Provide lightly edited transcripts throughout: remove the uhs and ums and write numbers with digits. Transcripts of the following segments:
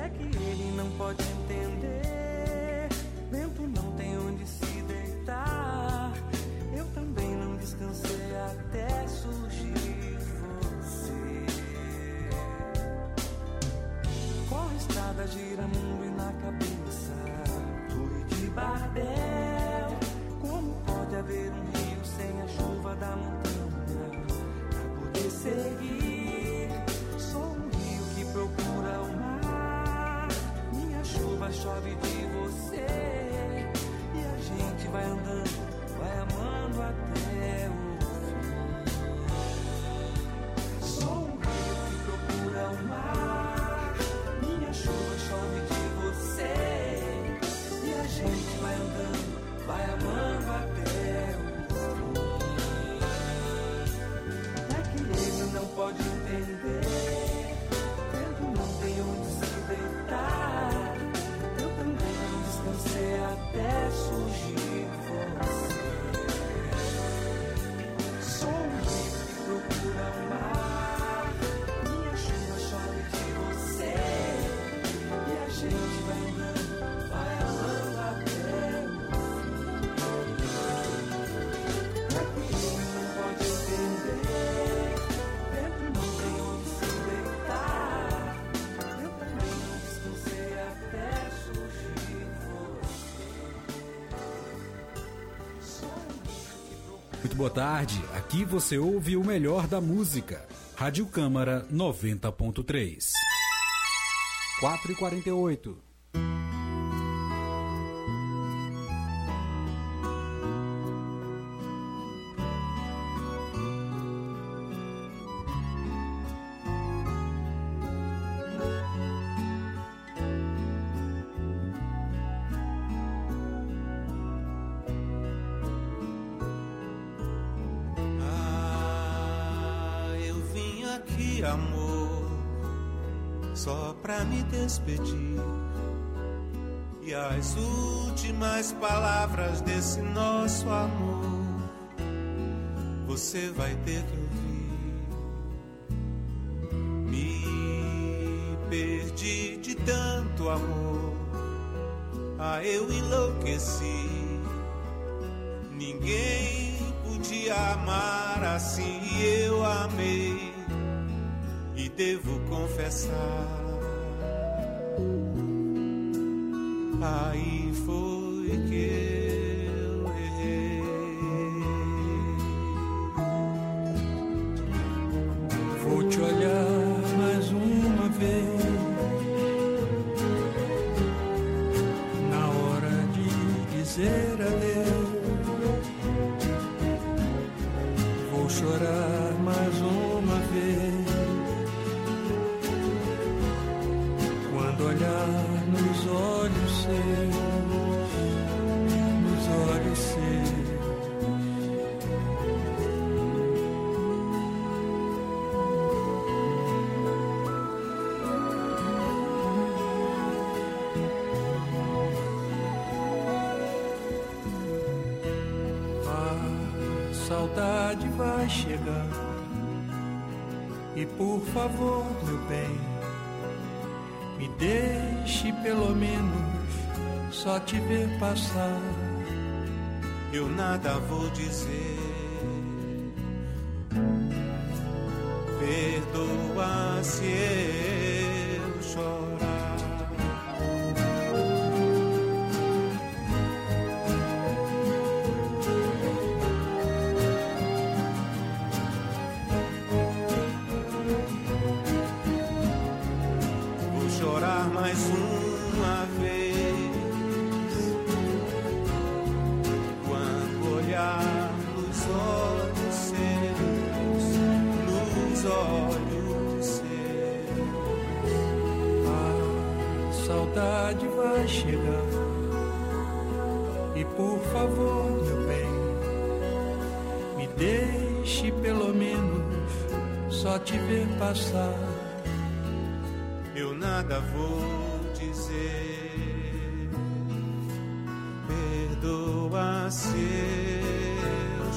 É que ele não pode entender. Vento não tem onde se deitar. Eu também não descansei até surgir você. Corre estrada, gira mundo e na cabeça flui de bardel. Como pode haver um rio sem a chuva da montanha pra poder seguir? Sou um rio que procura o mar. Minha chuva chove de você. E a gente vai andando, vai amando até o fim. Sou um rio que procura o mar. Minha chuva chove de você. E a gente vai andando, vai amando até o fim. É que ele não pode entender. Vento não tem onde se deitar. Eu também não descansei até surgir você. Sou um rio que procura o mar. Minha chuva chove de você. E a gente vai andando, vai amando até o fim. É que ele não pode entender. Vento não tem onde se deitar. Eu também não descansei até surgir você. Sou um rio que procura. Muito boa tarde, aqui você ouve o melhor da música. Rádio Câmara 90.3. 4h48. Eu vim aqui, amor, só pra me despedir. E as últimas palavras desse nosso amor você vai ter que ouvir. Me perdi de tanto amor, eu enlouqueci. Ninguém podia amar assim e eu amei. E devo confessar, aí foi que eu errei. Vou te olhar mais uma vez. Na hora de dizer adeus, vou chorar mais uma vez. Quando olhar nos olhos seus, nos olhos seus. A saudade vai chegar. E por favor, meu bem, me deixe pelo menos só te ver passar. Eu nada vou dizer. Perdoa se eu chorar. Vou chorar mais uma vez. Quando olhar nos olhos seus, nos olhos seus. A saudade vai chegar. E por favor, meu bem, me deixe pelo menos só te ver passar. Eu nada vou dizer. Perdoa se eu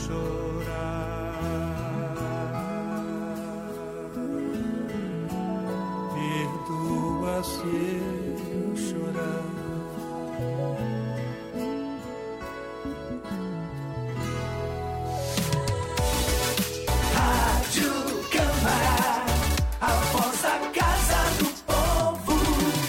chorar. Perdoa se chorar. Rádio Câmara, a voz da Casa do Povo.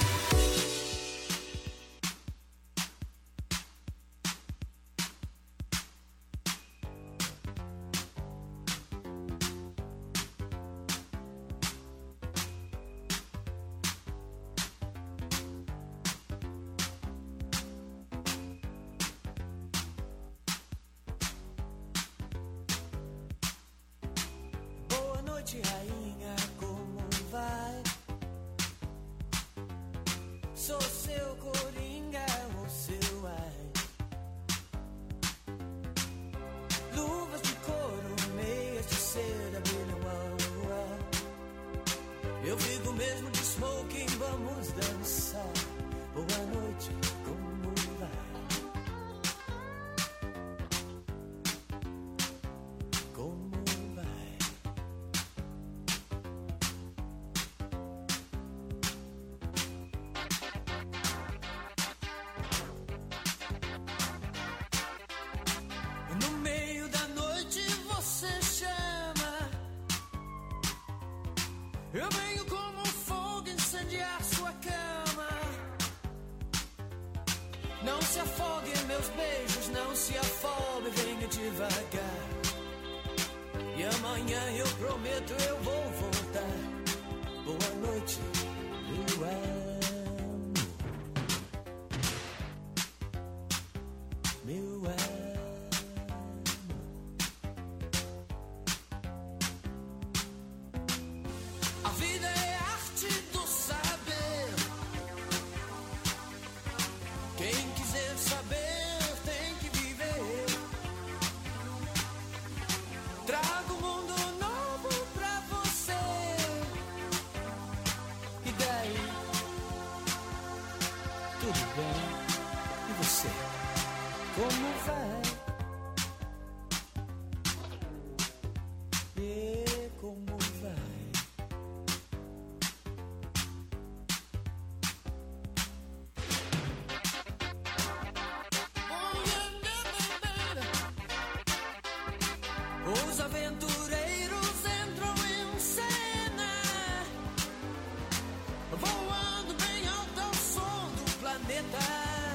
Boa noite, rainha, como vai? Sou seu coringa ou seu ai. Luvas de couro, meias de seda brilham ao ar. Eu fico mesmo de smoking, vamos dançar. Boa noite, como vai? Como vai? No meio da noite você chama. Eu venho como um fogo incendiar sua cama. Não se afogue em meus beijos, não se afobe, venha devagar. E amanhã eu prometo eu vou voltar. Boa noite, meu amor. Meu amor. A vida é arte do saber. Quem quiser saber tem que viver. Trago um mundo novo pra você. E daí? Tudo bem? E você? Como vai? E como vai? Os aventureiros entram em cena, voando bem alto ao som do planeta.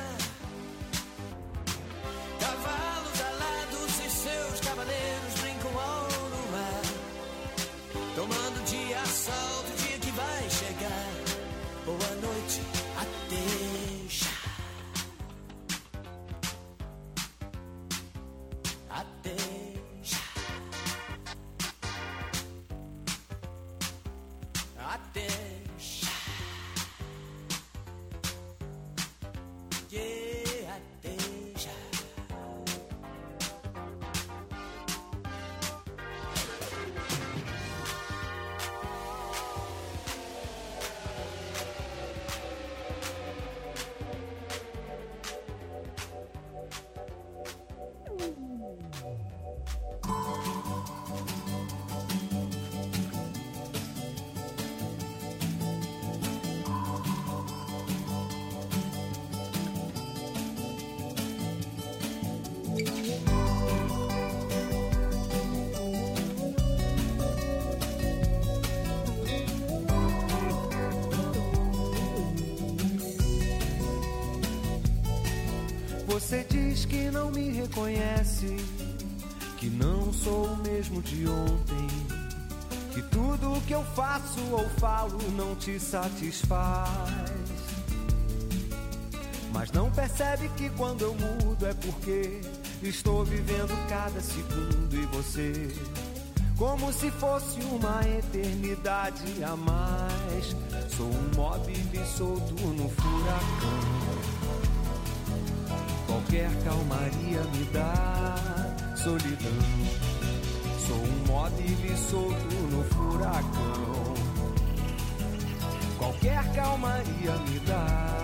Cavalos alados e seus cavaleiros brincam ao luar, tomando de assalto o dia que vai chegar. Boa noite, até já. Até já. Até já. Yeah, até já. Você diz que não me reconhece, que não sou o mesmo de ontem, que tudo que eu faço ou falo não te satisfaz. Mas não percebe que quando eu mudo é porque estou vivendo cada segundo e você, como se fosse uma eternidade a mais. Sou um móvel solto no furacão. Qualquer calmaria me dá solidão. Sou um móvel solto no furacão. Qualquer calmaria me dá.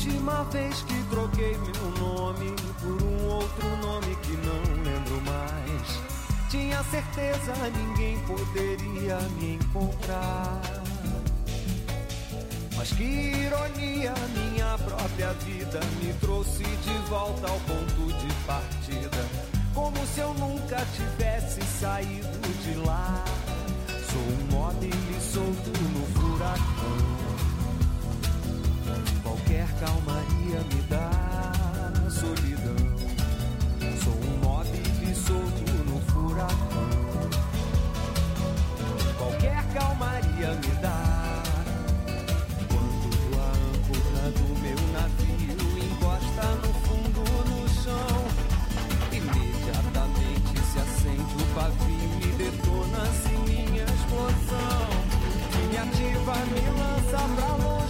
última vez que troquei meu nome por um outro nome que não lembro mais. Tinha certeza ninguém poderia me encontrar. Mas que ironia, minha própria vida me trouxe de volta ao ponto de partida, como se eu nunca tivesse saído de lá. Sou um móvel solto no furacão.